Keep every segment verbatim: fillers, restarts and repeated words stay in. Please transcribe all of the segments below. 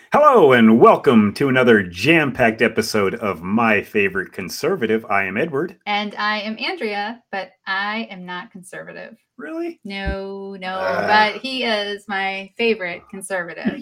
Hello and welcome to another jam-packed episode of My Favorite Conservative. I am Edward. And I am Andrea, but I am not conservative. Really? No, no, uh, but he is my favorite conservative.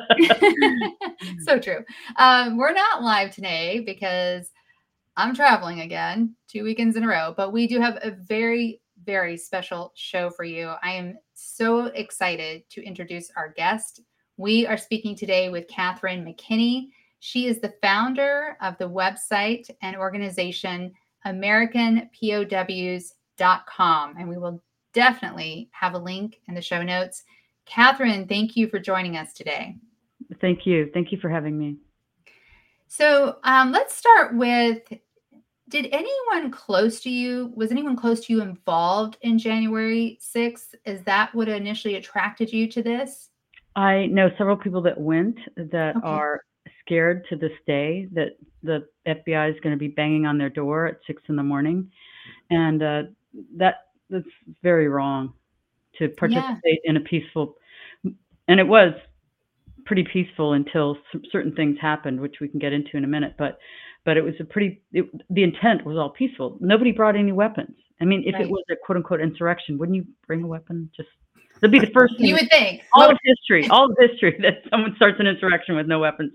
So true. Um, we're not live today because I'm traveling again, two weekends in a row, but we do have a very, very special show for you. I am so excited to introduce our guest. We are speaking today with Catherine McKinney. She is the founder of the website and organization American P O Ws dot com, and we will definitely have a link in the show notes. Catherine, thank you for joining us today. Thank you. Thank you for having me. So um, let's start with, did anyone close to you, was anyone close to you involved in January sixth? Is that what initially attracted you to this? I know several people that went that Okay. are scared to this day that the F B I is going to be banging on their door at six in the morning. And uh, that that's very wrong to participate yeah. in a peaceful, and it was pretty peaceful until some certain things happened, which we can get into in a minute. But but it was a pretty, it, the intent was all peaceful. Nobody brought any weapons. I mean, if right. it was a quote unquote insurrection, wouldn't you bring a weapon? Just That'd be the first thing. You would think. All well, of history, all of history that someone starts an insurrection with no weapons.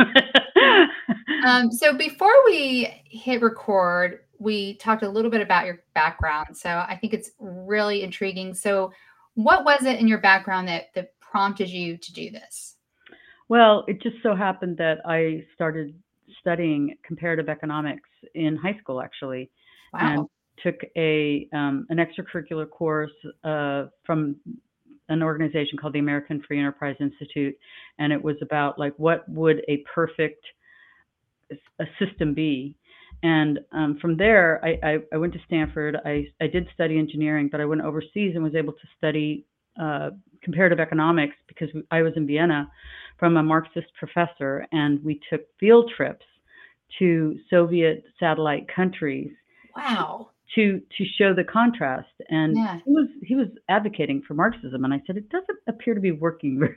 um, so before we hit record, we talked a little bit about your background. So I think it's really intriguing. So what was it in your background that, that prompted you to do this? Well, it just so happened that I started studying comparative economics in high school, actually. Wow. And took a um, an extracurricular course uh, from an organization called the American Free Enterprise Institute, and it was about like what would a perfect a system be. And um, from there, I, I, I went to Stanford. I, I did study engineering, but I went overseas and was able to study uh, comparative economics because I was in Vienna from a Marxist professor, and we took field trips to Soviet satellite countries. Wow. To to show the contrast, and yeah. he was he was advocating for Marxism, and I said it doesn't appear to be working very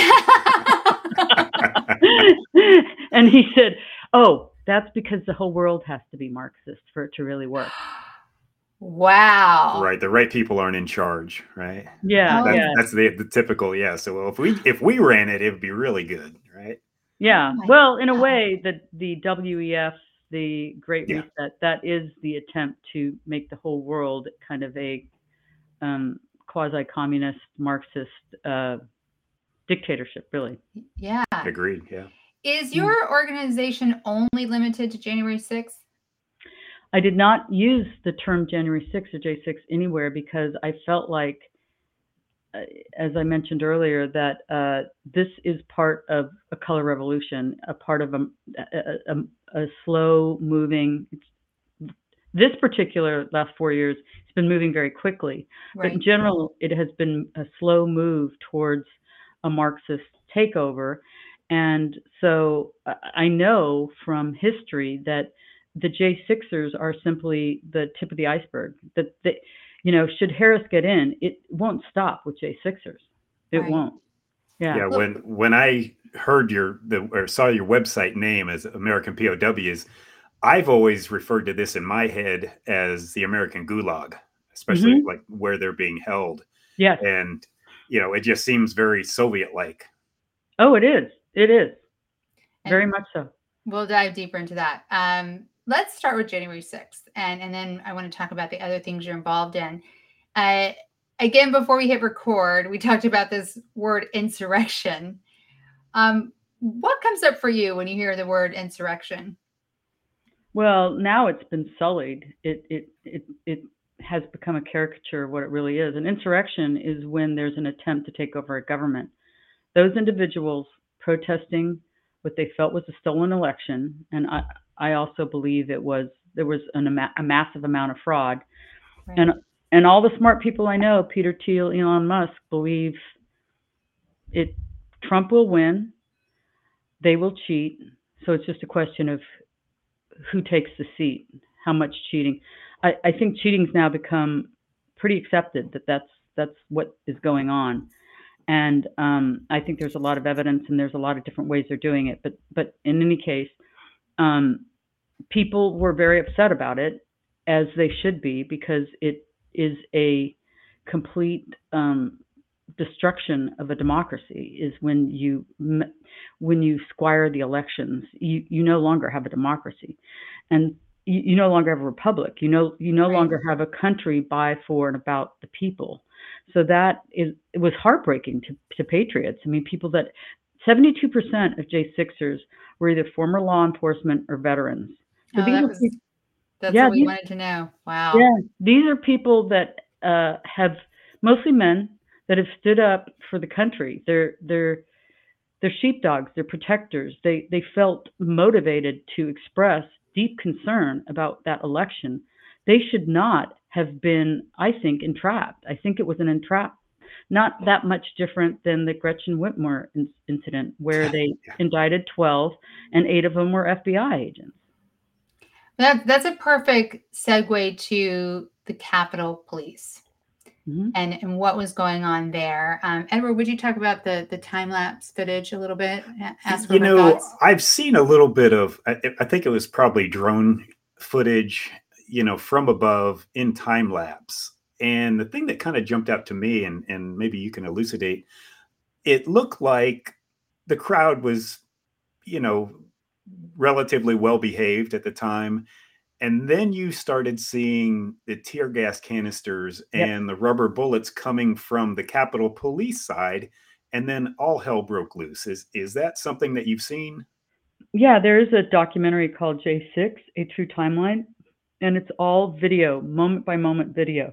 well. And he said, "Oh, that's because the whole world has to be Marxist for it to really work." Wow! Right, the right people aren't in charge, right? Yeah, that's, yeah. that's the the typical. Yeah, so well, if we if we ran it, it would be really good, right? Yeah. Oh well, in God. a way, the the W E F. The Great yeah. Reset, that is the attempt to make the whole world kind of a um, quasi-communist Marxist uh, dictatorship, really. Yeah. Agreed, yeah. Is your organization only limited to January sixth? I did not use the term January sixth or J six anywhere because I felt like, uh, as I mentioned earlier, that uh, this is part of a color revolution, a part of a, a, a, a slow moving. This particular last four years, it's been moving very quickly. Right. But in general, it has been a slow move towards a Marxist takeover. And so I know from history that the J sixers are simply the tip of the iceberg. That they, you know, should Harris get in, it won't stop with J sixers. It right. won't. Yeah. Yeah. When when I heard your the or saw your website name as American P O Ws, I've always referred to this in my head as the American Gulag, especially mm-hmm. like where they're being held. Yes. And, you know, it just seems very Soviet-like. Oh, it is. It is. And very much so. We'll dive deeper into that. Um, let's start with January sixth. And, and then I want to talk about the other things you're involved in. Uh, again, before we hit record, we talked about this word insurrection. Um, what comes up for you when you hear the word insurrection? Well, now it's been sullied. It it it it has become a caricature of what it really is. An insurrection is when there's an attempt to take over a government. Those individuals protesting what they felt was a stolen election, and I I also believe it was there was an, a massive amount of fraud, right. and and all the smart people I know, Peter Thiel, Elon Musk, believe it. Trump will win. They will cheat. So it's just a question of who takes the seat, how much cheating. I, I think cheating's now become pretty accepted that that's that's what is going on, And um, I think there's a lot of evidence, and there's a lot of different ways they're doing it. But but in any case, um, people were very upset about it, as they should be, because it is a complete um, destruction of a democracy. Is when you when you squire the elections, you you no longer have a democracy, and you, you no longer have a republic. You know you no Right. longer have a country by, for, and about the people. So that is it was heartbreaking to, to patriots. I mean, people that seventy-two percent of J sixers were either former law enforcement or veterans. So Oh, these that are was people, that's yeah, what we these, wanted to know. Wow. yeah, these are people that uh, have mostly men that have stood up for the country. They're they're they're sheepdogs. They're protectors. They they felt motivated to express deep concern about that election. They should not have been, I think, entrapped. I think it was an entrap, not that much different than the Gretchen Whitmer in- incident, where they Yeah. indicted twelve and eight of them were F B I agents. That that's a perfect segue to the Capitol Police. Mhm. and and what was going on there. Um, Edward, would you talk about the the time lapse footage a little bit? A- Ask for You her know, thoughts. I've seen a little bit of, I, I think it was probably drone footage, you know, from above in time lapse. And the thing that kind of jumped out to me, and, and maybe you can elucidate, it looked like the crowd was, you know, relatively well behaved at the time. And then you started seeing the tear gas canisters Yep. and the rubber bullets coming from the Capitol Police side, and then all hell broke loose. Is is that something that you've seen? Yeah, there is a documentary called J six, A True Timeline, and it's all video, moment by moment video.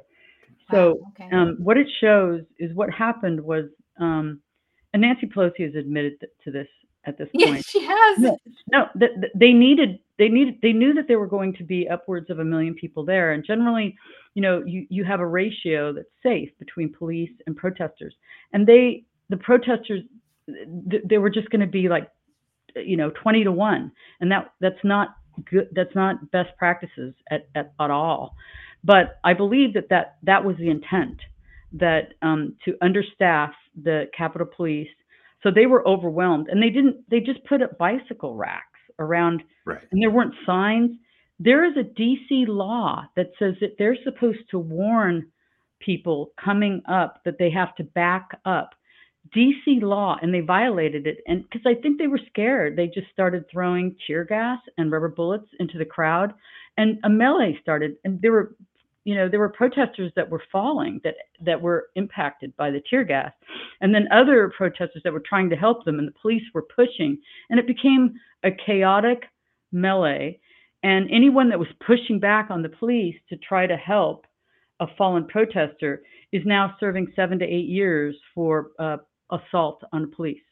So Wow, okay. um, what it shows is what happened was, um, and Nancy Pelosi has admitted th- to this at this Yes, point. she has. No, no, th- th- they needed, they needed, they knew that there were going to be upwards of a million people there, and generally, you know, you you have a ratio that's safe between police and protesters, and they, the protesters, th- they were just going to be like, you know, twenty to one, and that that's not good. That's not best practices at at, at all. But I believe that that that was the intent, that um, to understaff the Capitol Police, so they were overwhelmed, and they didn't. They just put up bicycle racks around, Right. and there weren't signs. There is a D C law that says that they're supposed to warn people coming up that they have to back up. D C law, and they violated it. And because I think they were scared, they just started throwing tear gas and rubber bullets into the crowd, and a melee started. And there were, you know, there were protesters that were falling, that that were impacted by the tear gas, and then other protesters that were trying to help them, and the police were pushing, and it became a chaotic melee. And anyone that was pushing back on the police to try to help a fallen protester is now serving seven to eight years for uh, assault on police.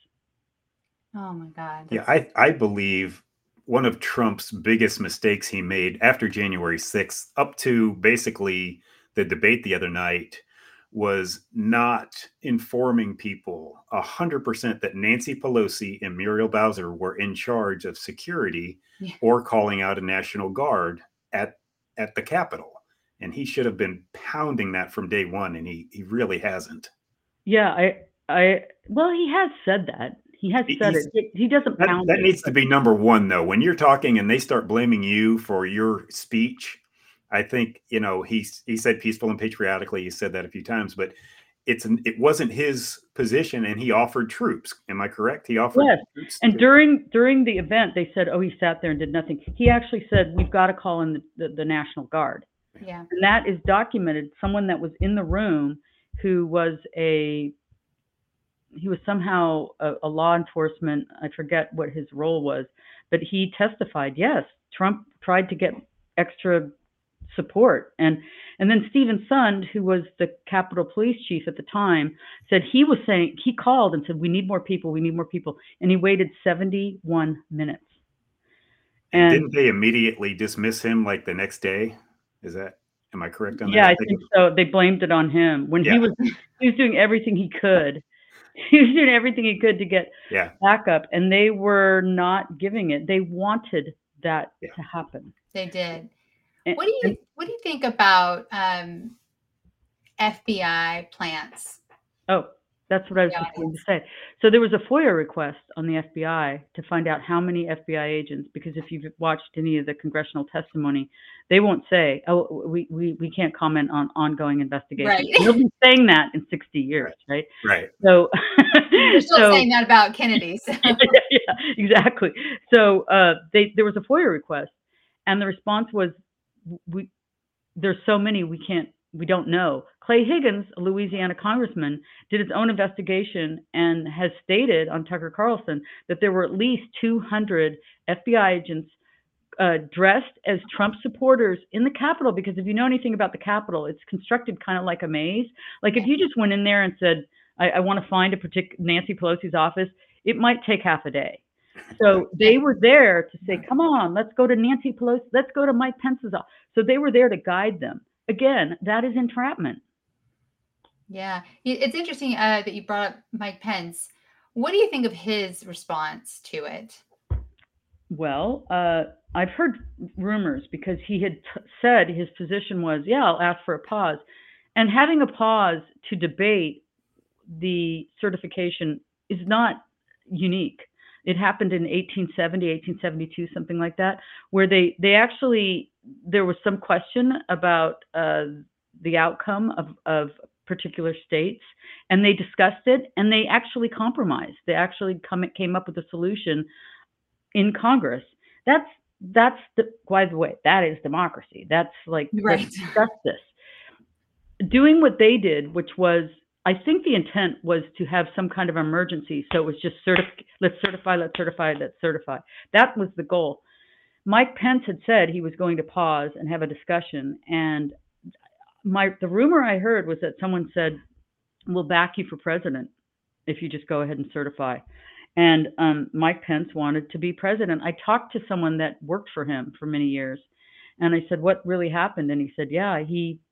Oh my God. Yeah, that's- I, I believe one of Trump's biggest mistakes he made after January sixth, up to basically the debate the other night, was not informing people one hundred percent that Nancy Pelosi and Muriel Bowser were in charge of security Yeah. or calling out a National Guard at, at the Capitol. And he should have been pounding that from day one, and he, he really hasn't. Yeah, I, I, well, he has said that. He has said He's- it. He doesn't That, pound that it, needs but- to be number one, though. When you're talking and they start blaming you for your speech, I think, you know, he he said peaceful and patriotically. He said that a few times, but it's an, it wasn't his position, and he offered troops. Am I correct? He offered Yes. troops. And to- during during the event, they said, "Oh, he sat there and did nothing." He actually said, "We've got to call in the, the, the National Guard," Yeah. and that is documented. Someone that was in the room, who was a he was somehow a, a law enforcement. I forget what his role was, but he testified. Yes, Trump tried to get extra support, and and then Stephen Sund, who was the Capitol Police chief at the time, said he was saying, he called and said, "We need more people. We need more people," and he waited seventy-one minutes. and, And didn't they immediately dismiss him like the next day? Is that, am I correct on yeah, that? I think so. They blamed it on him when Yeah. he was he was doing everything he could. He was doing everything he could to get Yeah. backup, and they were not giving it. They wanted that Yeah. to happen. They did. And- What do you What do you think about um, F B I plants? oh, That's what I was Yeah, just going to say. So there was a FOIA request on the F B I to find out how many F B I agents, because if you've watched any of the congressional testimony, they won't say, oh, we, we, we can't comment on ongoing investigations. Right. They'll be saying that in sixty years, right? Right. So They're still so, saying that about Kennedy. So. yeah, yeah, exactly. So uh, they there was a FOIA request, and the response was, we there's so many we can't we don't know. Clay Higgins, a Louisiana congressman, did his own investigation and has stated on Tucker Carlson that there were at least two hundred F B I agents uh, dressed as Trump supporters in the Capitol. Because if you know anything about the Capitol, it's constructed kind of like a maze. Like if you just went in there and said, I, I want to find a particular Nancy Pelosi's office, it might take half a day. So they were there to say, come on, let's go to Nancy Pelosi, let's go to Mike Pence's office. So they were there to guide them. Again, that is entrapment. Yeah, it's interesting uh, that you brought up Mike Pence. What do you think of his response to it? Well, uh, I've heard rumors because he had t- said his position was, yeah, I'll ask for a pause. And having a pause to debate the certification is not unique. It happened in eighteen seventy, eighteen seventy-two, something like that, where they, they actually, there was some question about uh, the outcome of, of particular states, and they discussed it, and they actually compromised. They actually come, came up with a solution in Congress. That's, that's the, by the way, that is democracy. That's like, right. Let's discuss this. Doing what they did, which was, I think the intent was to have some kind of emergency. So it was just certif- let's certify, let's certify, let's certify. That was the goal. Mike Pence had said he was going to pause and have a discussion. And my the rumor I heard was that someone said, we'll back you for president if you just go ahead and certify. And um, Mike Pence wanted to be president. I talked to someone that worked for him for many years. And I said, what really happened? And he said, yeah, he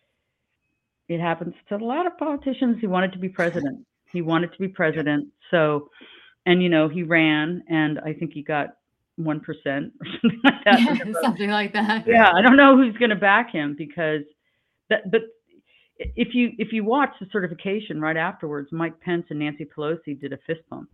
It happens to a lot of politicians. He wanted to be president. He wanted to be president. So, and, you know, he ran, and I think he got one percent or something like that. Yeah, something like that. Yeah, I don't know who's going to back him because that, but if you, if you watch the certification right afterwards, Mike Pence and Nancy Pelosi did a fist bump.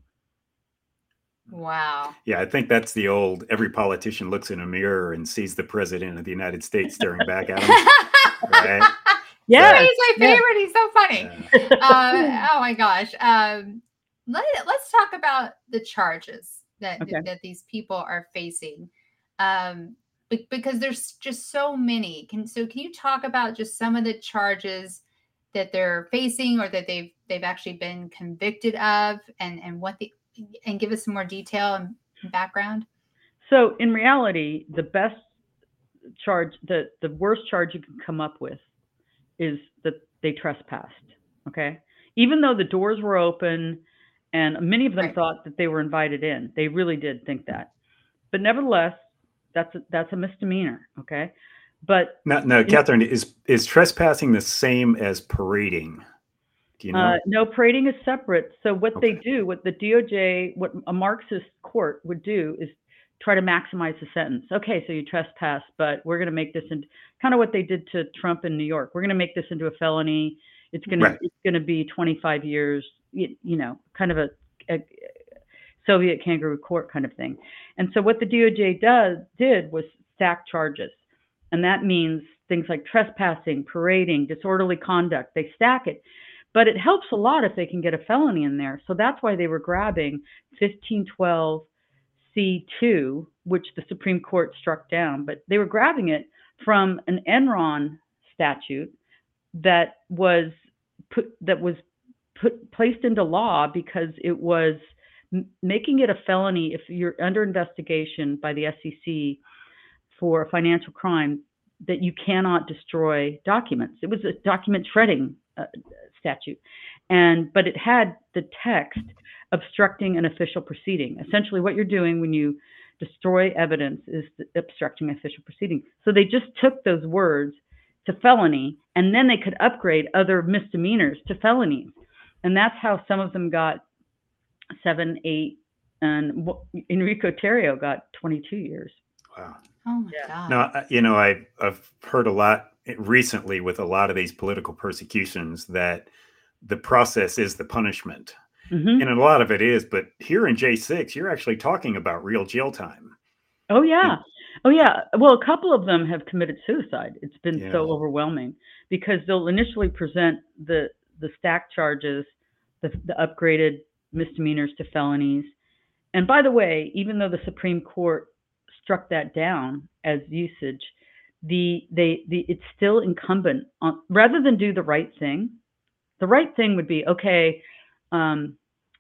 Wow. Yeah, I think that's the old, every politician looks in a mirror and sees the president of the United States staring back at him. Right? Yeah, he's my favorite. Yeah. He's so funny. uh, oh my gosh. Um, let, let's talk about the charges that, Okay. that these people are facing. Um, because there's just so many. Can so can you talk about just some of the charges that they're facing or that they've they've actually been convicted of, and, and what the and give us some more detail and background? So in reality, the best charge, the, the worst charge you can come up with is that they trespassed, okay? Even though the doors were open and many of them Right. thought that they were invited in. They really did think that. But nevertheless, that's a, that's a misdemeanor, okay? But no, no, Catherine, is is trespassing the same as parading? Do you know? Uh, no, parading is separate. So what Okay. they do, what the D O J, what a Marxist court would do is try to maximize the sentence. Okay, so you trespass, but we're going to make this into kind of what they did to Trump in New York. We're going to make this into a felony. It's going Right. to it's going to be twenty-five years. You, you know, kind of a, a Soviet kangaroo court kind of thing. And so what the D O J does did was stack charges, and that means things like trespassing, parading, disorderly conduct. They stack it. But it helps a lot if they can get a felony in there. So that's why they were grabbing fifteen twelve C two, which the Supreme Court struck down. But they were grabbing it from an Enron statute that was put that was put placed into law because it was m- making it a felony if you're under investigation by the S E C for a financial crime, that you cannot destroy documents. It was a document shredding uh, statute, and but it had the text obstructing an official proceeding. Essentially, what you're doing when you destroy evidence is obstructing official proceeding. So they just took those words to felony, and then they could upgrade other misdemeanors to felonies, and that's how some of them got seven, eight, and Enrico Tarrio got twenty-two years. Wow. Oh my Yeah. God. No, you know, I, I've heard a lot recently with a lot of these political persecutions that the process is the punishment. Mm-hmm. And a lot of it is, but here in J six, you're actually talking about real jail time. Oh, yeah. And, Oh, yeah. Well, a couple of them have committed suicide. It's been yeah. so overwhelming because they'll initially present the the stack charges, the, the upgraded misdemeanors to felonies. And by the way, even though the Supreme Court struck that down as usage, the they the it's still incumbent on, rather than do the right thing. The right thing would be, okay, um,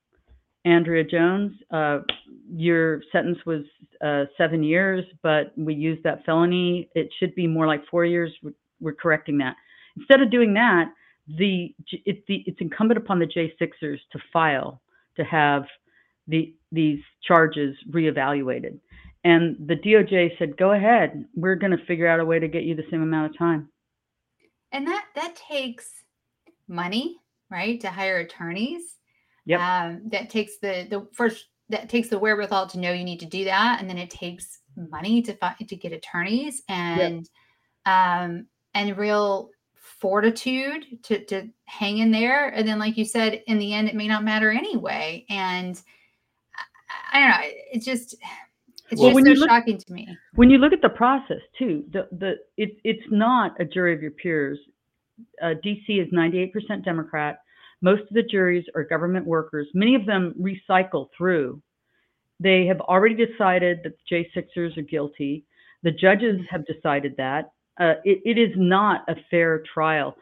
Andrea Jones, uh, your sentence was uh, seven years, but we used that felony. It should be more like four years. We're, we're correcting that. Instead of doing that, the, it, the it's incumbent upon the J sixers to file to have the these charges reevaluated. And the D O J said, go ahead. We're going to figure out a way to get you the same amount of time. And that that takes money, right, to hire attorneys. Yep. Um, that takes the the first that takes the wherewithal to know you need to do that, and then it takes money to find to get attorneys and yep. um, and real fortitude to to hang in there. And then, like you said, in the end, it may not matter anyway. And I, I don't know. It's just it's well, just so look, shocking to me. When you look at the process too, the the it, it's not a jury of your peers. Uh, D C is ninety-eight percent Democrat. Most of the juries are government workers. Many of them recycle through. They have already decided that the J sixers are guilty. The judges have decided that. Uh, it, it is not a fair trial.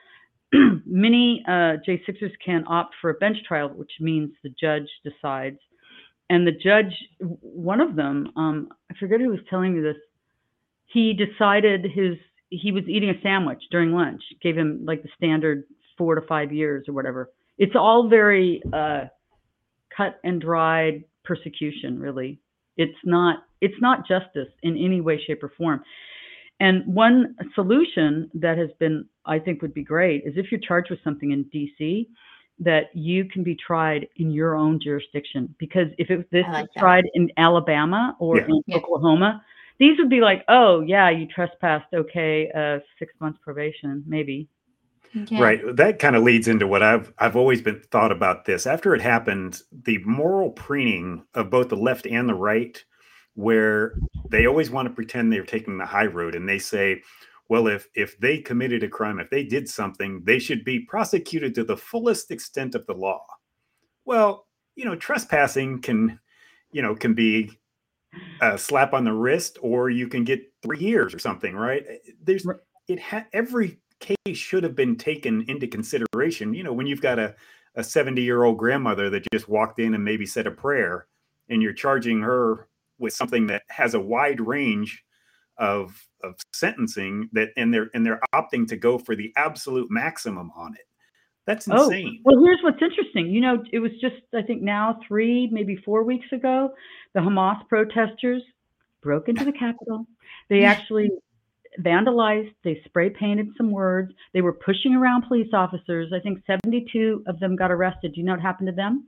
Many uh, J sixers can opt for a bench trial, which means the judge decides. And the judge, one of them, um, I forget who was telling me this, he decided his, he was eating a sandwich during lunch, gave him like the standard four to five years or whatever. It's all very uh, cut and dried persecution, really. It's not, it's not justice in any way, shape, or form. And one solution that has been, I think would be great, is if you're charged with something in D C, that you can be tried in your own jurisdiction. Because if it, this like is that. tried in Alabama or yeah. in yeah. Oklahoma, these would be like, oh, yeah, you trespassed, okay, uh, six months probation, maybe. Okay. Right. That kind of leads into what I've I've always been thought about this. After it happened, the moral preening of both the left and the right, where they always want to pretend they're taking the high road, and they say, well, if if they committed a crime, if they did something, they should be prosecuted to the fullest extent of the law. Well, you know, trespassing can, you know, can be a slap on the wrist, or you can get three years or something, right? There's it ha- every case should have been taken into consideration. You know, when you've got a a seventy year old grandmother that just walked in and maybe said a prayer, and you're charging her with something that has a wide range of of sentencing, that and they're and they're opting to go for the absolute maximum on it. That's insane. Oh, well, here's what's interesting. You know, it was just, I think now three, maybe four weeks ago, the Hamas protesters broke into the Capitol. They actually vandalized, they spray painted some words. They were pushing around police officers. I think seventy-two of them got arrested. Do you know what happened to them?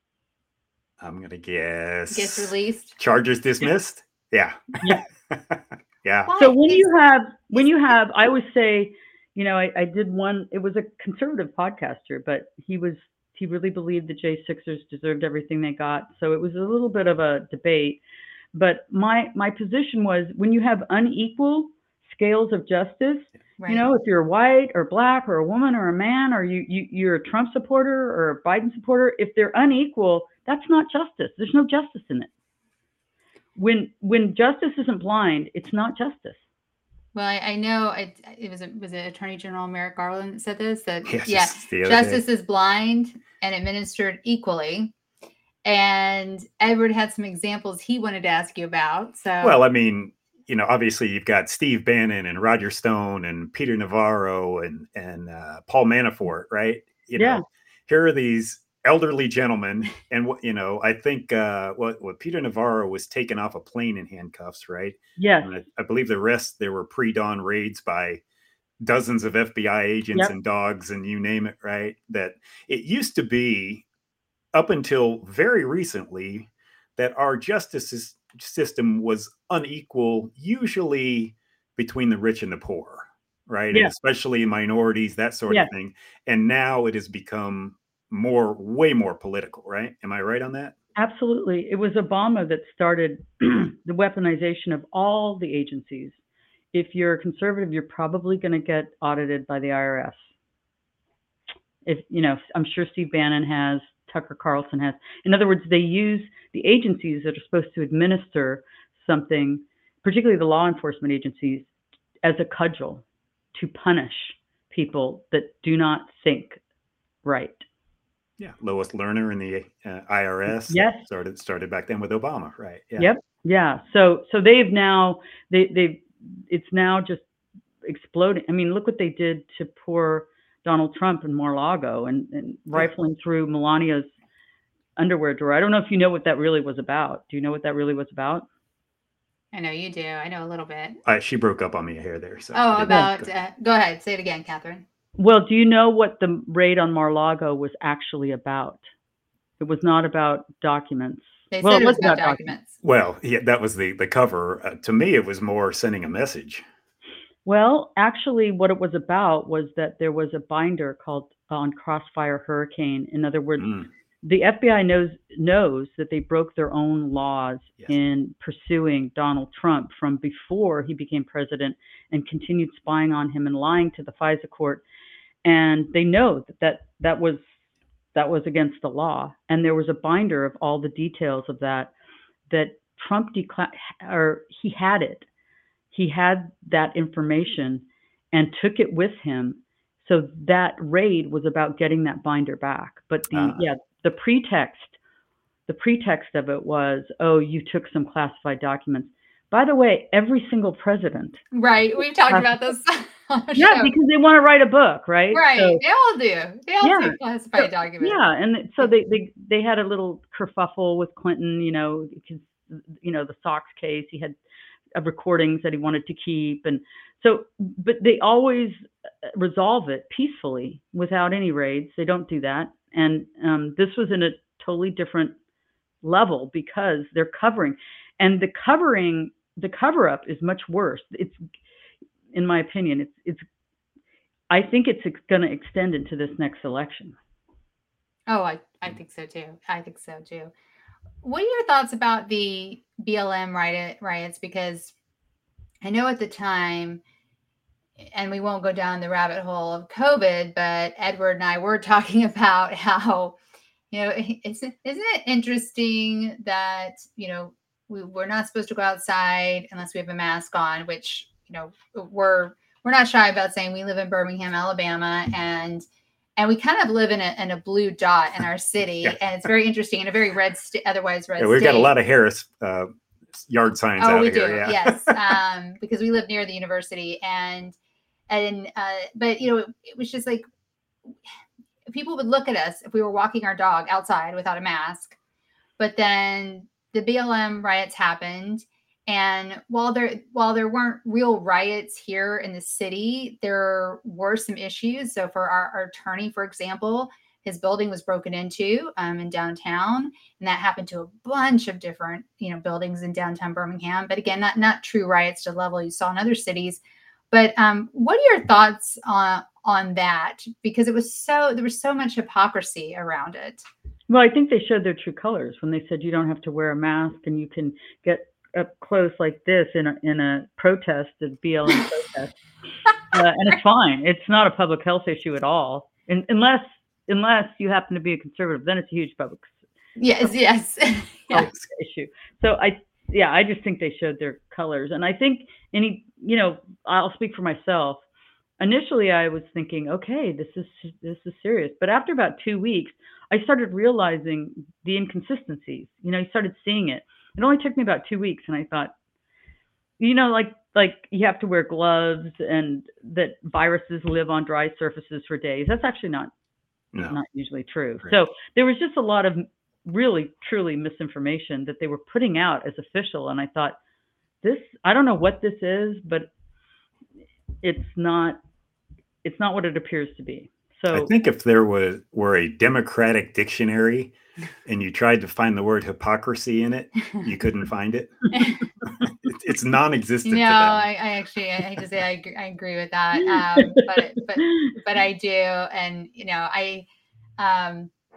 I'm going to guess. Gets released. Charges dismissed? Yeah. Yeah. Yeah. Why? So when you have, when you have, I always say, you know, I, I did one, it was a conservative podcaster, but he was, he really believed the J sixers deserved everything they got. So it was a little bit of a debate. But my, my position was, when you have unequal scales of justice, right. You know, if you're white or black or a woman or a man, or you, you, you're a Trump supporter or a Biden supporter, if they're unequal, that's not justice. There's no justice in it. When when justice isn't blind, it's not justice. Well, I, I know it, it was a, was it Attorney General Merrick Garland that said this, that yes, yeah, justice day. is blind and administered equally. And Edward had some examples he wanted to ask you about. So, well, I mean, you know, obviously you've got Steve Bannon and Roger Stone and Peter Navarro and and uh, Paul Manafort, right? You yeah. know, here are these elderly gentlemen, and what you know, I think uh, what what Peter Navarro was taken off a plane in handcuffs, right? Yes. And I, I believe the rest, there were pre-dawn raids by dozens of F B I agents yep. and dogs and you name it, right? That it used to be, up until very recently, that our justice system was unequal, usually between the rich and the poor, right? Yeah. And especially minorities, that sort yeah. of thing. And now it has become more, way more political, right? Am I right on that? Absolutely. It was Obama that started the weaponization of all the agencies. If you're a conservative, you're probably going to get audited by the I R S. If, you know, I'm sure Steve Bannon has, Tucker Carlson has. In other words, they use the agencies that are supposed to administer something, particularly the law enforcement agencies, as a cudgel to punish people that do not think right. Yeah, Lois Lerner in the uh, I R S. Yes. started started back then with Obama, right? Yeah. Yep. Yeah. So so they've now they they it's now just exploding. I mean, look what they did to poor Donald Trump in Mar-a-Lago and, and rifling through Melania's underwear drawer. I don't know if you know what that really was about. Do you know what that really was about? I know you do. I know a little bit. Uh, she broke up on me here there. So oh, about go. Uh, go ahead, say it again, Catherine. Well, do you know what the raid on Mar-a-Lago was actually about? It was not about documents. They well, said it was, was about, about documents. documents. Well, yeah, that was the the cover. Uh, to me, it was more sending a message. Well, actually, what it was about was that there was a binder called uh, on Crossfire Hurricane. In other words, mm. the F B I knows knows that they broke their own laws yes. in pursuing Donald Trump from before he became president and continued spying on him and lying to the FISA court. And they know that that, that was that was against the law. And there was a binder of all the details of that that Trump declared, or he had it. He had that information and took it with him. So that raid was about getting that binder back. But the uh, yeah, the pretext, the pretext of it was, oh, you took some classified documents. By the way, every single president. Right. We've talked uh, about this. Yeah, show. Because they want to write a book, right? Right. So, they all do. They all yeah. take classified so, documents. Yeah. And so they, they, they had a little kerfuffle with Clinton, you know, because, you know, the Sox case, he had recordings that he wanted to keep. And so, but they always resolve it peacefully without any raids. They don't do that. And um, this was in a totally different level because they're covering, and the covering, the cover up is much worse. It's, in my opinion, it's, it's, I think it's going to extend into this next election. Oh, I, I think so too. I think so too. What are your thoughts about the B L M riot, riots? Because I know at the time, and we won't go down the rabbit hole of COVID, but Edward and I were talking about how, you know, isn't, isn't it interesting that, you know, we, we're not supposed to go outside unless we have a mask on, which, you know, we're, we're not shy about saying we live in Birmingham, Alabama, and And we kind of live in a, in a blue dot in our city. Yeah. And it's very interesting in a very red, st- otherwise red yeah, we've state. got a lot of Harris uh, yard signs oh, out we here. do. Yeah. Yes. Um, because we live near the university. And, and, uh, but, you know, it, it was just like, people would look at us if we were walking our dog outside without a mask. But then the B L M riots happened. And while there while there weren't real riots here in the city, there were some issues. So for our, our attorney, for example, his building was broken into um, in downtown. And that happened to a bunch of different, you know, buildings in downtown Birmingham. But again, not, not true riots to the level you saw in other cities. But um, what are your thoughts on, on that? Because it was so, there was so much hypocrisy around it. Well, I think they showed their true colors when they said you don't have to wear a mask and you can get up close like this in a in a protest, a B L M protest, uh, and it's fine. It's not a public health issue at all, in, unless unless you happen to be a conservative. Then it's a huge public yes yes yeah. issue. So I yeah I just think they showed their colors, and I think any you know I'll speak for myself. Initially, I was thinking, okay, this is this is serious, but after about two weeks, I started realizing the inconsistencies. You know, I started seeing it. It only took me about two weeks, and I thought, you know, like like you have to wear gloves, and that viruses live on dry surfaces for days. That's actually not no. not usually true. Right. So there was just a lot of really, truly misinformation that they were putting out as official, and I thought, this I don't know what this is, but it's not it's not what it appears to be. So I think if there was were a Democratic dictionary and you tried to find the word hypocrisy in it, you couldn't find it. It's non-existent. No, to them. I, I actually, I hate to say I agree, I agree with that. Um, but, but, but I do. And, you know, I, um,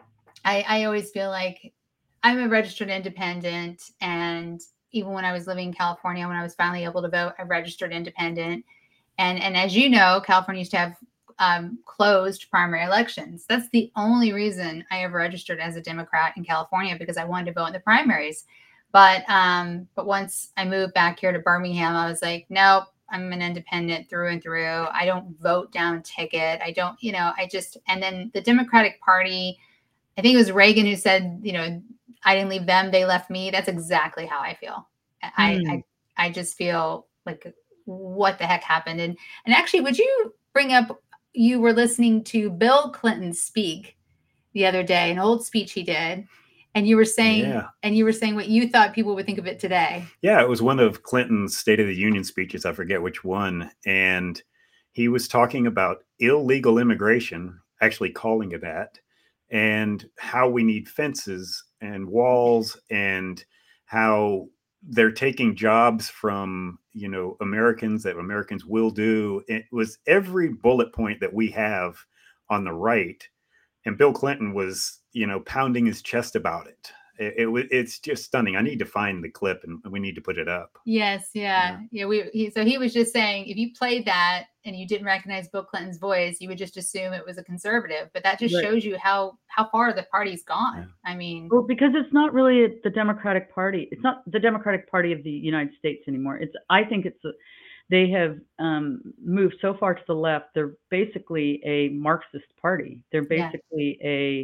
I, I always feel like I'm a registered independent, and even when I was living in California, when I was finally able to vote, I registered independent. And and as you know, California used to have um, closed primary elections. That's the only reason I ever registered as a Democrat in California, because I wanted to vote in the primaries. But um, but once I moved back here to Birmingham, I was like, nope, I'm an independent through and through. I don't vote down ticket. I don't, you know, I just, and then the Democratic Party, I think it was Reagan who said, you know, I didn't leave them, they left me. That's exactly how I feel. I, Hmm. I, I just feel like, what the heck happened? And, and actually, would you bring up, you were listening to Bill Clinton speak the other day, an old speech he did. And you were saying, Yeah. and you were saying what you thought people would think of it today. Yeah, it was one of Clinton's State of the Union speeches. I forget which one. And he was talking about illegal immigration, actually calling it that, and how we need fences and walls, and how they're taking jobs from, you know, Americans that Americans will do. It was every bullet point that we have on the right. And Bill Clinton was, you know, pounding his chest about it. It, it it's just stunning. I need to find the clip, and we need to put it up. Yes, yeah, yeah. yeah we he, so he was just saying, if you played that and you didn't recognize Bill Clinton's voice, you would just assume it was a conservative. But that just Right. shows you how how far the party's gone. Yeah. I mean, well, because it's not really the Democratic Party. It's not the Democratic Party of the United States anymore. It's I think it's a, they have um, moved so far to the left. They're basically a Marxist party. They're basically yeah. a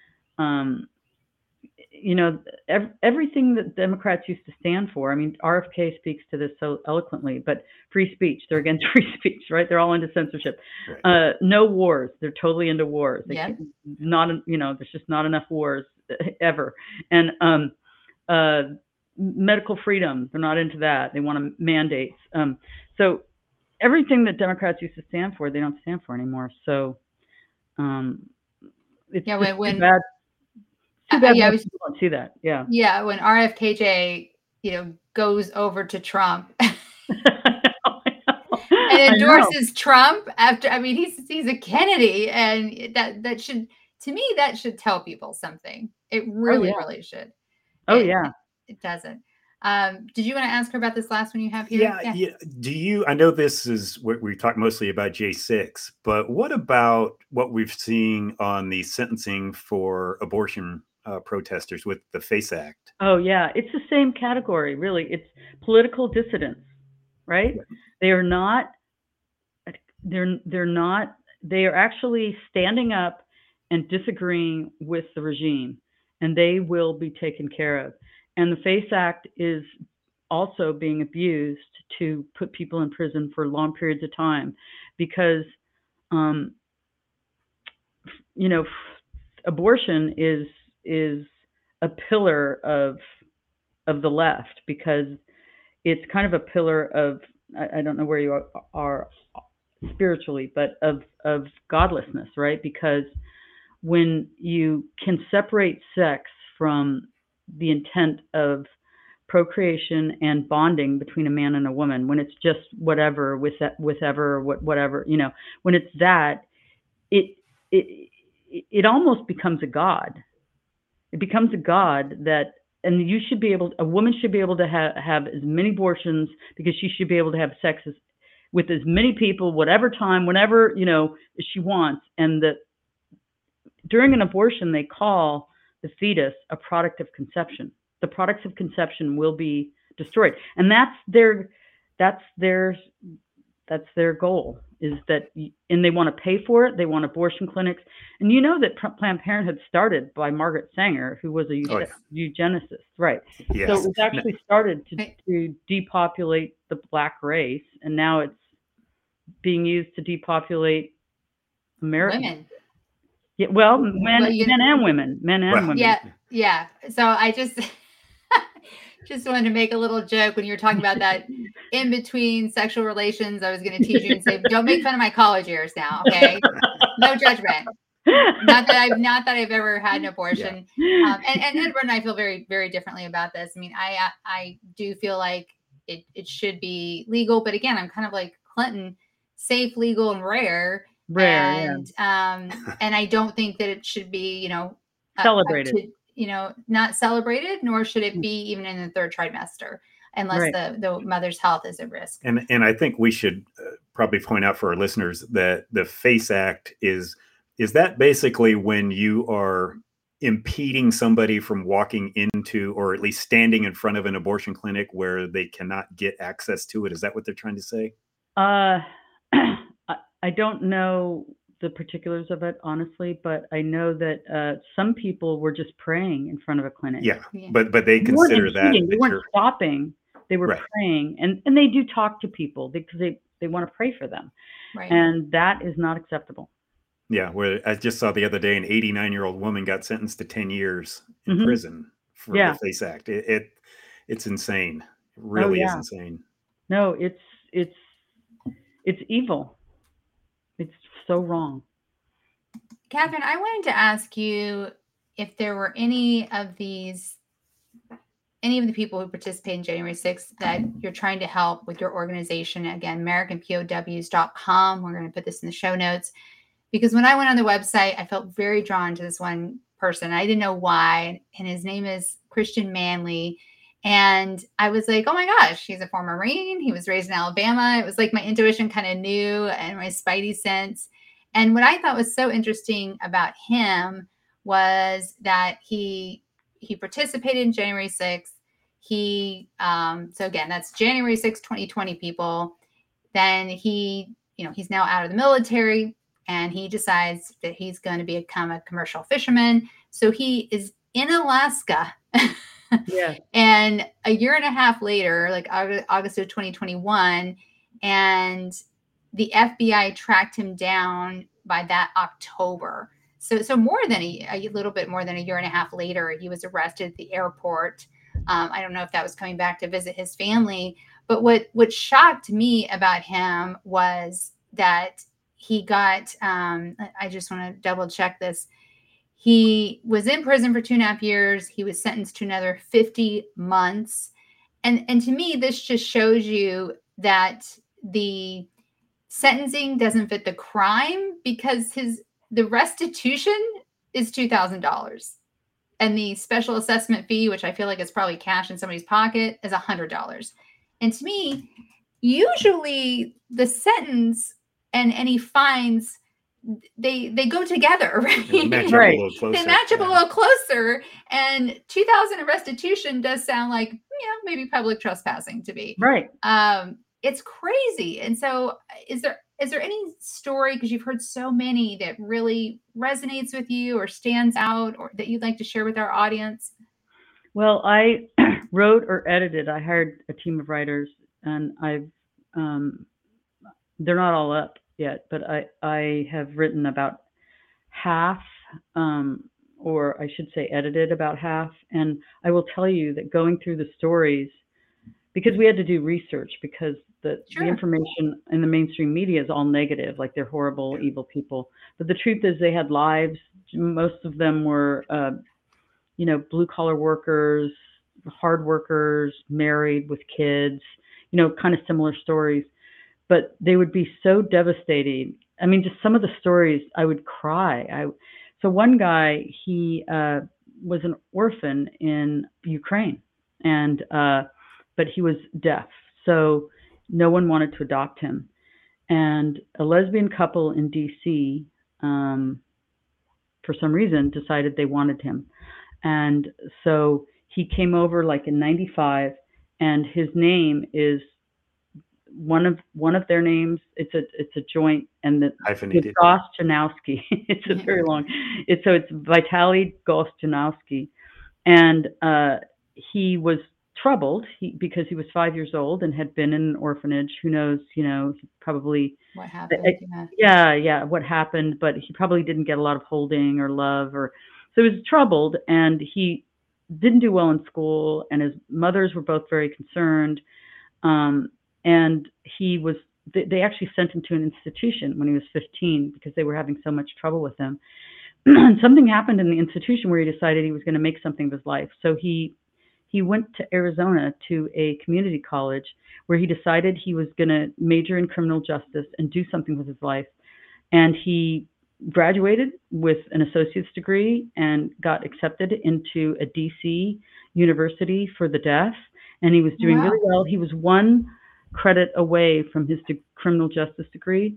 um, you know, ev- everything that Democrats used to stand for. I mean, R F K speaks to this so eloquently, but free speech, they're against free speech, right? They're all into censorship. Right. Uh, no wars. They're totally into wars. They yeah. Not, you know, there's just not enough wars ever. And um, uh, medical freedom, they're not into that. They want mandates. Um, so everything that Democrats used to stand for, they don't stand for anymore. So um, it's yeah, just when, too bad. Too bad uh, yeah, I was, don't see that. Yeah. Yeah. When R F K J, you know, goes over to Trump and endorses Trump after, I mean, he's, he's a Kennedy, and that, that should, to me, that should tell people something. It really, oh, yeah. really should. Oh it, yeah. It, it doesn't. Um, did you want to ask her about this last one you have here? Yeah, yeah. yeah. Do you, I know this is what we talked mostly about J six, but what about what we've seen on the sentencing for abortion uh, protesters with the FACE Act? Oh yeah, it's the same category, really. It's political dissidents, right? right? They are not, they're, they're not, they are actually standing up and disagreeing with the regime, and they will be taken care of. And the FACE Act is also being abused to put people in prison for long periods of time because, um, you know, abortion is is a pillar of of the left because it's kind of a pillar of, I, I don't know where you are, are spiritually, but of of godlessness, right? Because when you can separate sex from the intent of procreation and bonding between a man and a woman, when it's just whatever with that, with ever, what, whatever, you know, when it's that, it, it, it almost becomes a god. It becomes a god that, and you should be able, a woman should be able to have, have as many abortions because she should be able to have sex as, with as many people, whatever time, whenever, you know, she wants. And that during an abortion, they call the fetus a product of conception. The products of conception will be destroyed, and that's their, that's their, that's their goal. Is that, and they want to pay for it. They want abortion clinics, and you know that Planned Parenthood started by Margaret Sanger, who was a oh, yeah. eugenicist, right? Yes. So it was actually started to, to depopulate the black race, and now it's being used to depopulate America. Women. Yeah, well, men, well, you, men and women, men and well, women. Yeah, yeah. So I just just wanted to make a little joke when you were talking about that in between sexual relations. I was going to tease you and say, "Don't make fun of my college years now, okay? No judgment. Not that I've not that I've ever had an abortion." Yeah. Um, and, and Edward and I feel very, very differently about this. I mean, I I do feel like it it should be legal, but again, I'm kind of like Clinton, safe, legal, and rare. Rare, and yeah. um, and I don't think that it should be, you know, uh, Celebrated. to, you know, not celebrated, nor should it be even in the third trimester, unless Right. the, the mother's health is at risk. And and I think we should uh, probably point out for our listeners that the FACE Act is is that basically when you are impeding somebody from walking into, or at least standing in front of an abortion clinic where they cannot get access to it. Is that what they're trying to say? Uh, I, I don't know the particulars of it, honestly, but I know that uh, some people were just praying in front of a clinic. Yeah, Yeah. but but they They weren't consider that, impeding, they that weren't you're stopping. They were Right. praying, and and they do talk to people because they they want to pray for them, Right. and that is not acceptable. yeah. Where I just saw the other day, an eighty-nine year old woman got sentenced to ten years in Mhm. prison for Yeah. the FACE Act. It, it it's insane. It really is yeah. insane. No, it's it's it's evil. It's so wrong. Catherine, I wanted to ask you if there were any of these, any of the people who participate in January sixth that you're trying to help with your organization. Again, American P O Ws dot com. We're going to put this in the show notes, because when I went on the website, I felt very drawn to this one person. I didn't know why. And his name is Christian Manley. And I was like, oh my gosh, he's a former Marine. He was raised in Alabama. It was like my intuition kind of knew, and my spidey sense. And what I thought was so interesting about him was that he he participated in January sixth. He, um, so again, that's January sixth, twenty twenty, people. Then he, you know, he's now out of the military, and he decides that he's going to become a commercial fisherman. So he is in Alaska. Yeah. And a year and a half later, like August of twenty twenty-one, and the F B I tracked him down by that October. So, so more than a, a little bit more than a year and a half later, he was arrested at the airport. Um, I don't know if that was coming back to visit his family, but what, what shocked me about him was that he got, um, I just want to double check this. He was in prison for two and a half years. He was sentenced to another fifty months. And, and to me, this just shows you that the sentencing doesn't fit the crime, because his the restitution is two thousand dollars. And the special assessment fee, which I feel like is probably cash in somebody's pocket, is one hundred dollars. And to me, usually the sentence and any fines, they they go together, right? They match up Right. a little closer. They match up Yeah. a little closer. And two thousand in restitution does sound like, you know, maybe public trespassing to me. Right. Um, it's crazy. And so is there is there any story, because you've heard so many, that really resonates with you or stands out, or that you'd like to share with our audience? Well, I wrote or edited. I hired a team of writers, and I've um, they're not all up yet, but I I have written about half, um, or I should say edited about half. And I will tell you that going through the stories, because we had to do research, because the, Sure. the information in the mainstream media is all negative, like they're horrible, evil people. But the truth is they had lives. Most of them were, uh, you know, blue collar workers, hard workers, married with kids, you know, kind of similar stories. But they would be so devastating. I mean, just some of the stories, I would cry. I, so one guy, he uh, was an orphan in Ukraine, and uh, but he was deaf, so no one wanted to adopt him. And a lesbian couple in D C, um, for some reason, decided they wanted him. And so he came over like in ninety-five, and his name is one of one of their names. It's a it's a joint, and the Hyphenated. Gostinowski. It's a very long. It's so it's Vitaly Gostinowski, and uh, he was troubled he, because he was five years old and had been in an orphanage. Who knows? You know, he probably What happened? uh, yeah, yeah, what happened? But he probably didn't get a lot of holding or love, or so he was troubled, and he didn't do well in school, and his mothers were both very concerned. Um, and he was, they, they actually sent him to an institution when he was fifteen because they were having so much trouble with him. Something happened in the institution where he decided he was going to make something of his life. So he he went to Arizona to a community college where he decided he was going to major in criminal justice and do something with his life. And he graduated with an associate's degree and got accepted into a D C university for the deaf. And he was doing Wow. really well. He was one credit away from his de- criminal justice degree.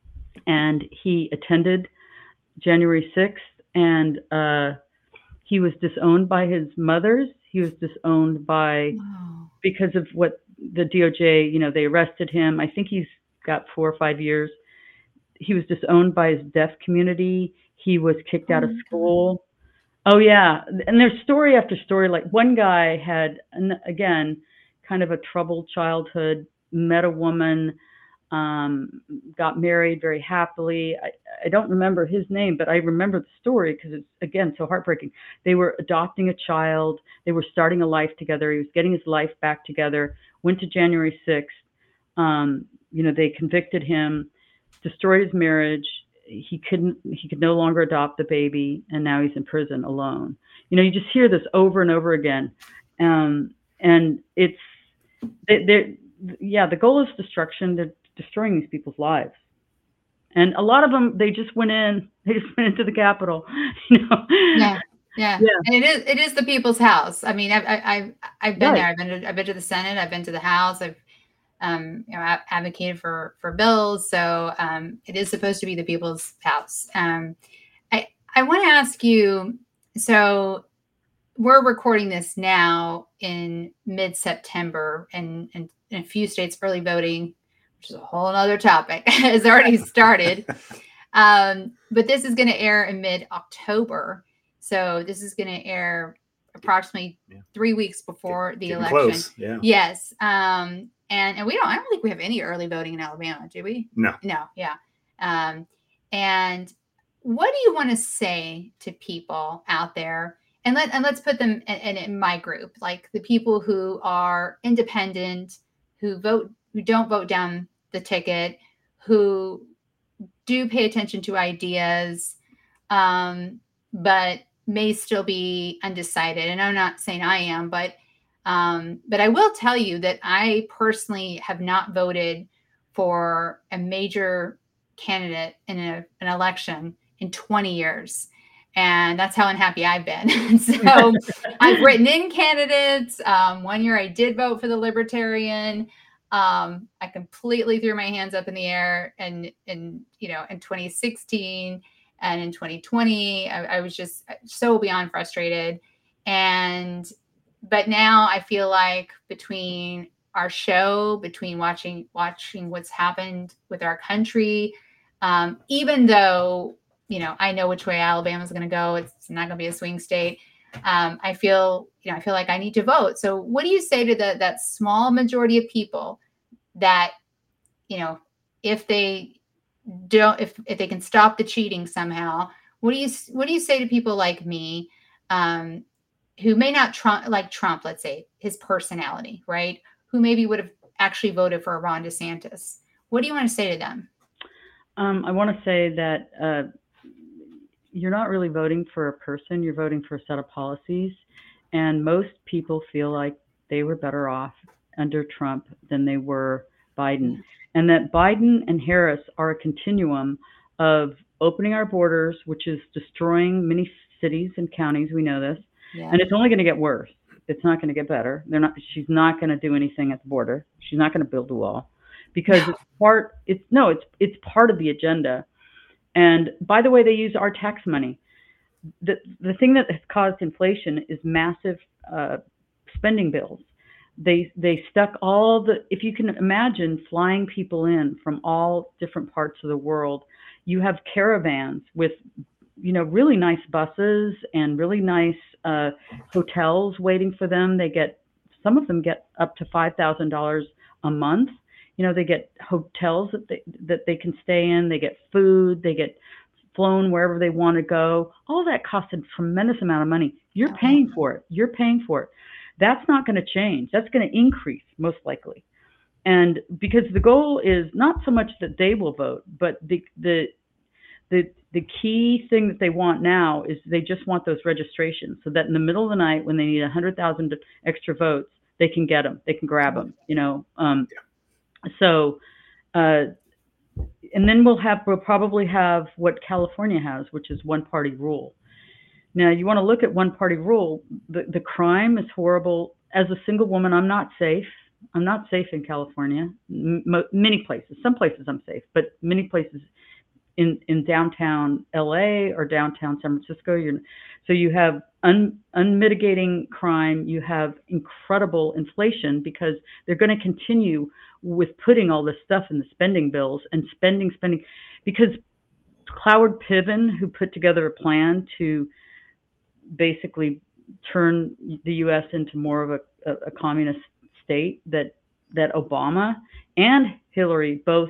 And he attended January sixth, and uh, he was disowned by his mothers. He was disowned by, Wow. because of what the D O J, you know, they arrested him. I think he's got four or five years. He was disowned by his deaf community. He was kicked out of school. Oh, yeah. And there's story after story. Like one guy had, again, kind of a troubled childhood, met a woman, um, got married very happily. I, I don't remember his name, but I remember the story because it's, again, so heartbreaking. They were adopting a child. They were starting a life together. He was getting his life back together, went to January sixth. Um, you know, they convicted him, destroyed his marriage. He couldn't, he could no longer adopt the baby, and now he's in prison alone. You know, you just hear this over and over again. Um, and it's, they, yeah, the goal is destruction. They're destroying these people's lives. And a lot of them, they just went in, they just went into the Capitol, you know? Yeah. Yeah. Yeah. And it is, it is the people's house. I mean, I've, I've, I've been Right. there. I've been to, I've been to the Senate. I've been to the House. I've, um, you know, a- advocated for, for bills. So, um, it is supposed to be the people's house. Um, I, I want to ask you, so we're recording this now in mid-September, and, and in a few states, early voting, which is a whole other topic, has already started. Um, but this is going to air in mid-October. So this is going to air approximately Yeah. three weeks before the Getting election. close. Yeah. Yes. Um, and, and we don't, I don't think we have any early voting in Alabama, do we? No. No. Yeah. Um, and what do you want to say to people out there? And let, and let's put them in, in, in my group, like the people who are independent, who vote, who don't vote down the ticket, who do pay attention to ideas, um, but may still be undecided. And I'm not saying I am, but um, but I will tell you that I personally have not voted for a major candidate in a, an election in twenty years. And that's how unhappy I've been. So I've written in candidates. Um, one year I did vote for the Libertarian. Um, I completely threw my hands up in the air, and in, you know, in twenty sixteen and in twenty twenty, I, I was just so beyond frustrated. And, but now I feel like between our show, between watching, watching what's happened with our country, um, even though, you know, I know which way Alabama's going to go, it's not going to be a swing state. Um, I feel, you know, I feel like I need to vote. So what do you say to the, that small majority of people that, you know, if they don't, if, if they can stop the cheating somehow, what do you, what do you say to people like me, um, who may not Trump, like Trump, let's say his personality, right? Who maybe would have actually voted for Ron DeSantis. What do you want to say to them? Um, I want to say that, uh, you're not really voting for a person, you're voting for a set of policies. And most people feel like they were better off under Trump than they were Biden. And that Biden and Harris are a continuum of opening our borders, which is destroying many cities and counties. We know this. Yeah. And it's only going to get worse. It's not going to get better. They're not, she's not going to do anything at the border. She's not going to build a wall because it's part, it's no, it's, it's part of the agenda. And by the way, they use our tax money. The the thing that has caused inflation is massive uh, spending bills. They they stuck all the, if you can imagine flying people in from all different parts of the world, you have caravans with, you know, really nice buses and really nice uh, hotels waiting for them. They get, some of them get up to five thousand dollars a month. You know, they get hotels that they, that they can stay in. They get food. They get flown wherever they want to go. All that costs a tremendous amount of money. You're paying for it. You're paying for it. That's not going to change. That's going to increase most likely. And because the goal is not so much that they will vote, but the the the the key thing that they want now is they just want those registrations so that in the middle of the night when they need one hundred thousand extra votes, they can get them. They can grab them, you know. Um, yeah. So, uh, and then we'll have we'll probably have what California has, which is one party rule. Now, you want to look at one party rule. The the crime is horrible. As a single woman, I'm not safe. I'm not safe in California. M- many places, some places I'm safe, but many places in in downtown L A or downtown San Francisco, you're so you have un, unmitigating crime. You have incredible inflation because they're going to continue with putting all this stuff in the spending bills and spending, spending, because Cloward Piven, who put together a plan to basically turn the U S into more of a, a, a communist state, that that Obama and Hillary both,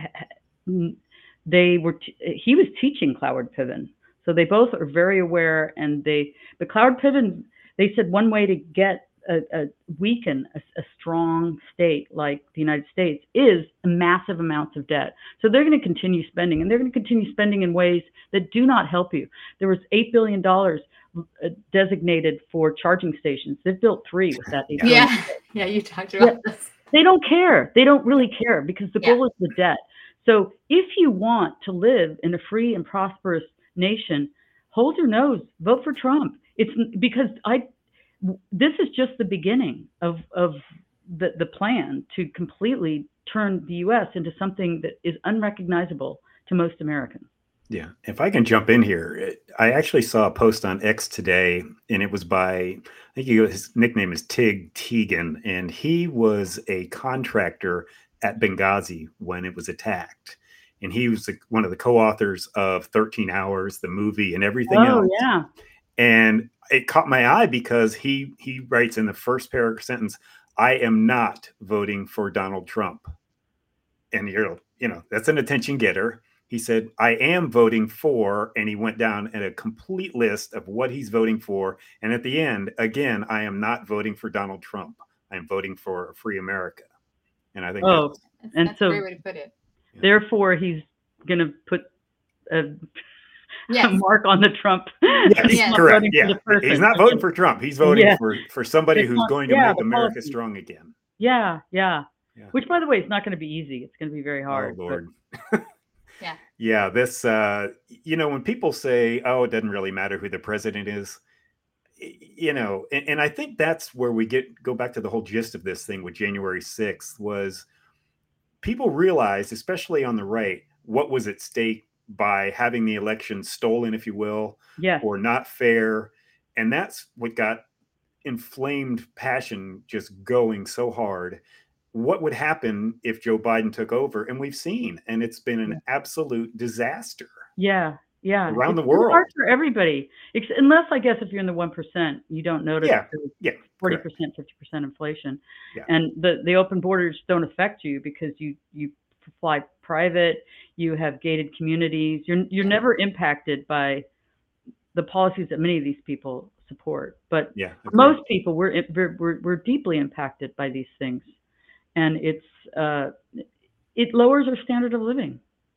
they were, he was teaching Cloward Piven. So they both are very aware, and they, but Cloward Piven, they said one way to get a, a weaken a, a strong state like the United States is massive amounts of debt. So they're going to continue spending, and they're going to continue spending in ways that do not help you. There was eight billion dollars designated for charging stations. They've built three with that. Yeah, yeah, you talked about yeah. this. They don't care. They don't really care because the goal yeah. is the debt. So if you want to live in a free and prosperous nation, hold your nose, vote for Trump. It's because I, this is just the beginning of, of the, the plan to completely turn the U S into something that is unrecognizable to most Americans. Yeah. If I can jump in here, I actually saw a post on X today, and it was by, I think he, his nickname is Tig Tegan, and he was a contractor at Benghazi when it was attacked. And he was the, one of the co-authors of thirteen hours, the movie, and everything oh, else. Yeah. And it caught my eye because he he writes in the first paragraph sentence, "I am not voting for Donald Trump." And you're, you know, that's an attention getter. He said, "I am voting for," and he went down at a complete list of what he's voting for. And at the end, again, "I am not voting for Donald Trump. I'm voting for a free America." And I think oh, that's, and that's so, a great way to put it. Therefore, he's going to put a, yes. a mark on the Trump. Yeah, he's yes. correct. Yeah, he's not voting for Trump. He's voting yeah. for, for somebody who's not, going to yeah, make America policy. strong again. Yeah, yeah, yeah. Which, by the way, is not going to be easy. It's going to be very hard. Oh, Lord. yeah. Yeah, this, uh, you know, when people say, oh, it doesn't really matter who the president is, you know, and, and I think that's where we get, go back to the whole gist of this thing with January sixth was people realized, especially on the right, what was at stake by having the election stolen, if you will, yes. or not fair. And that's what got inflamed passion just going so hard. What would happen if Joe Biden took over? And we've seen, and it's been an absolute disaster. Yeah, yeah. Around it's the world. Hard for everybody, it's, unless I guess if you're in the one percent, you don't notice yeah. yeah. forty percent, fifty percent inflation. Yeah. And the, the open borders don't affect you because you, you fly private, you have gated communities. You're, you're never impacted by the policies that many of these people support. But yeah, most people, we're, we're, we're deeply impacted by these things. And it's uh, it lowers our standard of living.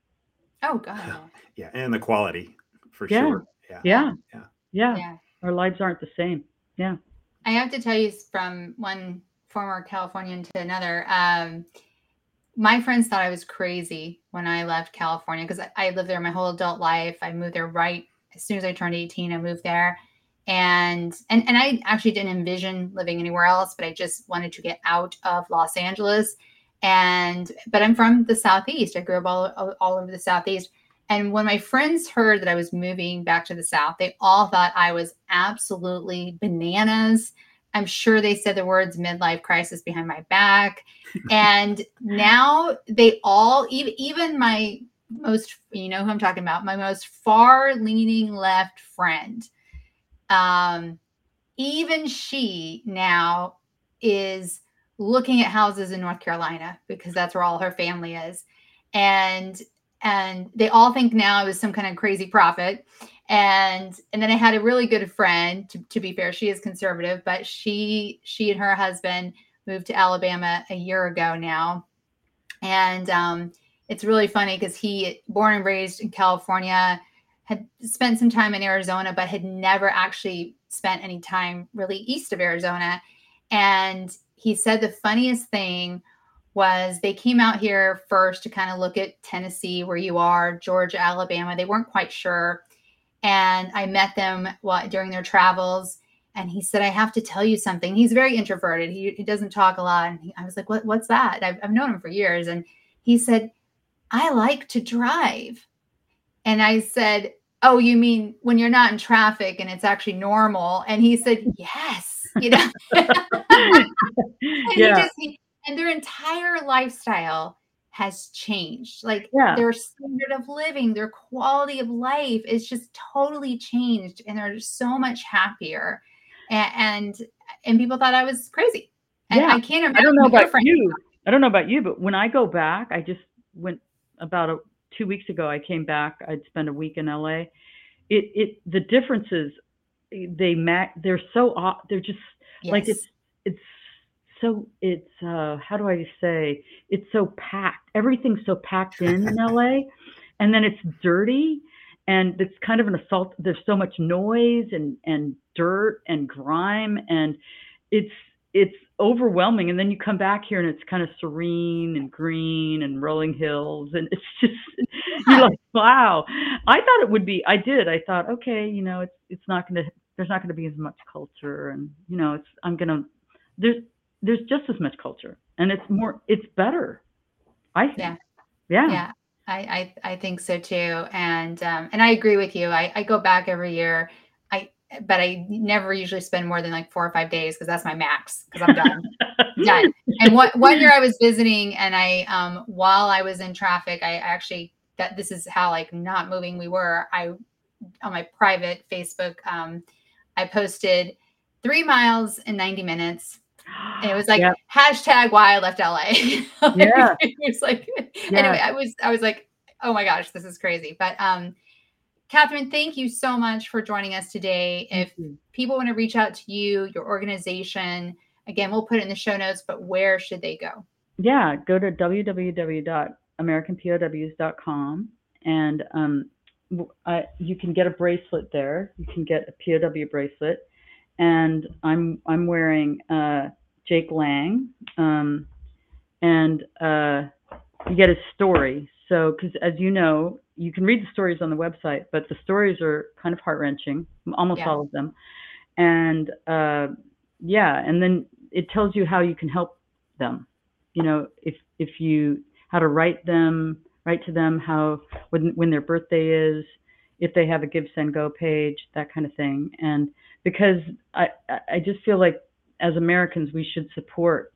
Oh God. Yeah, and the quality for yeah. sure. Yeah. Yeah. yeah, yeah, yeah. Our lives aren't the same. Yeah. I have to tell you, from one former Californian to another, um, my friends thought I was crazy when I left California because I, I lived there my whole adult life. I moved there right as soon as I turned eighteen. I moved there. And, and and I actually didn't envision living anywhere else, but I just wanted to get out of Los Angeles. And, but I'm from the Southeast. I grew up all, all over the Southeast. And when my friends heard that I was moving back to the South, they all thought I was absolutely bananas. I'm sure they said the words midlife crisis behind my back. And now they all, even, even my most, you know who I'm talking about, my most far leaning left friend, Um, even she now is looking at houses in North Carolina because that's where all her family is. And, and they all think now I was some kind of crazy prophet. And, and then I had a really good friend, to, to be fair, she is conservative, but she, she and her husband moved to Alabama a year ago now. And, um, it's really funny because he, born and raised in California, had spent some time in Arizona, but had never actually spent any time really east of Arizona. And he said the funniest thing was they came out here first to kind of look at Tennessee, where you are, Georgia, Alabama. They weren't quite sure. And I met them while, during their travels. And he said, I have to tell you something. He's very introverted. He, he doesn't talk a lot. And he, I was like, what, what's that? I've, I've known him for years. And he said, I like to drive. And I said, oh, you mean when you're not in traffic and it's actually normal? And he said, yes, you know, and, Yeah. he just, he, and their entire lifestyle has changed. Like Yeah. their standard of living, their quality of life is just totally changed. And they're just so much happier. And, and, and people thought I was crazy. And Yeah. I can't imagine. I don't know what your about friends you. I don't know about you, but when I go back, I just went about a, two weeks ago. I came back. I'd spent a week in L A. It it the differences they ma- they're so off. They're just Yes. like it's it's so it's uh how do I say it's so packed. Everything's so packed in in L A, and then it's dirty, and it's kind of an assault. There's so much noise and and dirt and grime, and it's it's overwhelming. And then you come back here and it's kind of serene and green and rolling hills, and it's just Yeah. you're like, wow. I thought it would be. I did. I thought, okay, you know, it's it's not going to. There's not going to be as much culture, and you know, it's. I'm gonna. There's there's just as much culture, and it's more. It's better. I think. Yeah. Yeah. Yeah, I, I, I think so too. And, um, and I agree with you. I, I go back every year. I, but I never usually spend more than like four or five days because that's my max because I'm done. done. And one, one year I was visiting and I, um, while I was in traffic, I actually, that this is how like not moving we were. I, on my private Facebook, um, I posted three miles in ninety minutes. And it was like Yeah. hashtag why I left L A. Like, Yeah. it was like, Yeah. anyway, I was, I was like, oh my gosh, this is crazy. But, um, Catherine, thank you so much for joining us today. Thank If you. people want to reach out to you, your organization, again, we'll put it in the show notes, but where should they go? Yeah, go to w w w dot american p o w s dot com, and um, w- I, you can get a bracelet there. You can get a P O W bracelet, and I'm I'm wearing uh, Jake Lang, um, and uh, you get a story. So, because as you know, you can read the stories on the website, but the stories are kind of heart wrenching, almost Yeah. all of them, and uh, yeah, and then it tells you how you can help them. You know, if if you how to write them, write to them, how when when their birthday is, if they have a Give Send Go page, that kind of thing. And because I I just feel like as Americans we should support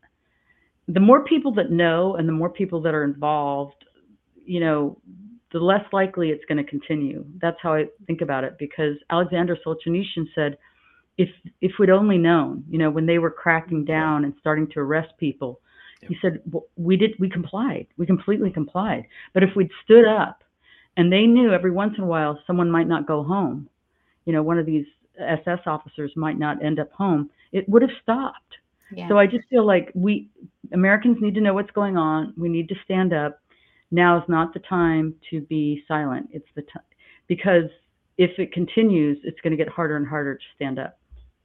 the more people that know and the more people that are involved. You know, the less likely it's going to continue. That's how I think about it. Because Alexander Solzhenitsyn said, if if we'd only known, you know, when they were cracking down and starting to arrest people. He said, well, we did, we complied. We completely complied. But if we'd stood up and they knew every once in a while someone might not go home, you know, one of these S S officers might not end up home, it would have stopped. Yeah. So I just feel like we, Americans need to know what's going on. We need to stand up. Now is not the time to be silent. It's the time, because if it continues, it's going to get harder and harder to stand up.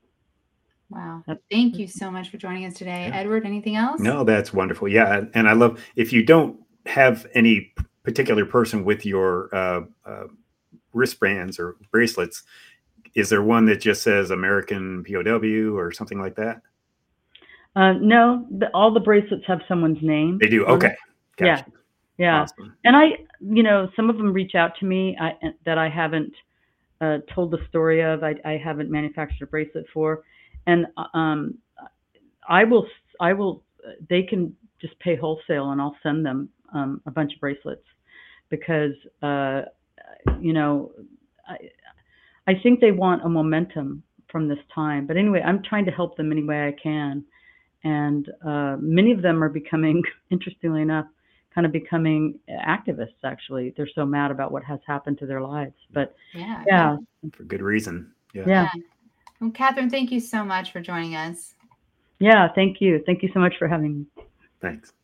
Wow. That's- Thank you so much for joining us today. Yeah. Edward, anything else? No, that's wonderful. Yeah. And I love, if you don't have any particular person with your uh, uh, wristbands or bracelets, is there one that just says American P O W or something like that? Uh, no, the, all the bracelets have someone's name. They do. on Okay. it. Yeah. Gotcha. Yeah. Awesome. And I, you know, some of them reach out to me I, that I haven't uh, told the story of. I, I haven't manufactured a bracelet for, and um, I will, I will. They can just pay wholesale, and I'll send them um, a bunch of bracelets because, uh, you know, I, I think they want a momentum from this time. But anyway, I'm trying to help them any way I can, and uh, many of them are becoming, interestingly enough, kind of becoming activists. Actually, they're so mad about what has happened to their lives. But Yeah. yeah, For good reason. Yeah. yeah, Well, Catherine, thank you so much for joining us. yeah. Thank you, thank you so much for having me. Thanks.